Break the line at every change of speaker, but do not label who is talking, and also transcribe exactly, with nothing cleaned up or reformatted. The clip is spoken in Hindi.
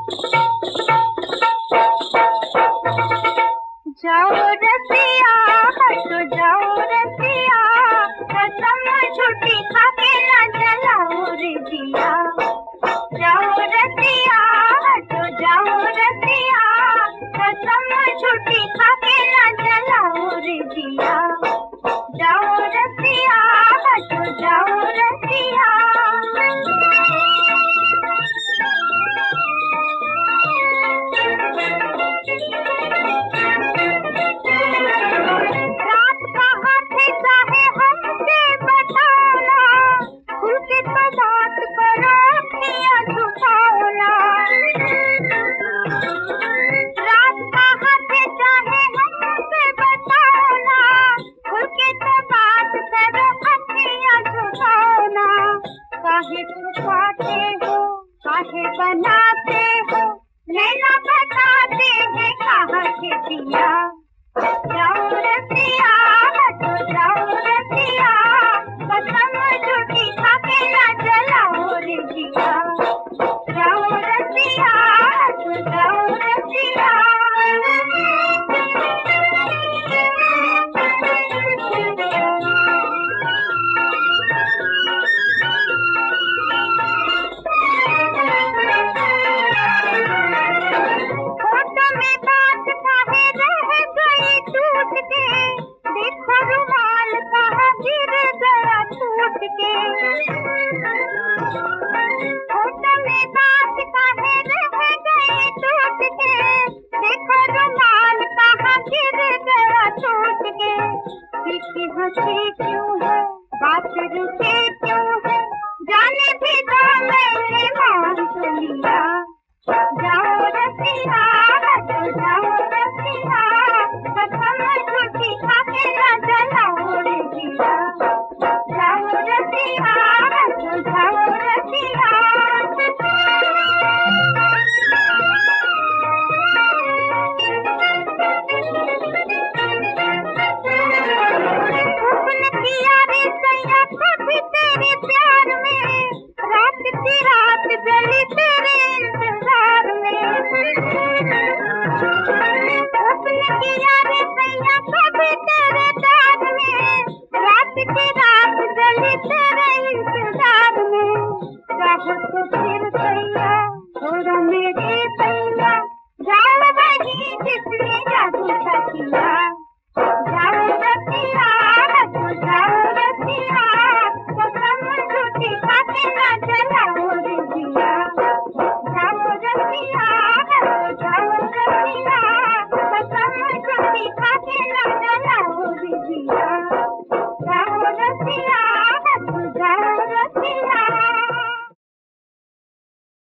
जाओ रसिया हटो जाओ रसिया, कसम झूठी खा के ना जलाओ रे दिया। जाओ रसिया हटो जाओ रसिया, कसम झूठी खा के ना जलाओ रे दिया। जाओ रसिया हटो जाओ रसिया। काहे छुपाते हो काहे बनाते हो, नैना बताते हैं कहाँ के दिया। जाओ रसिया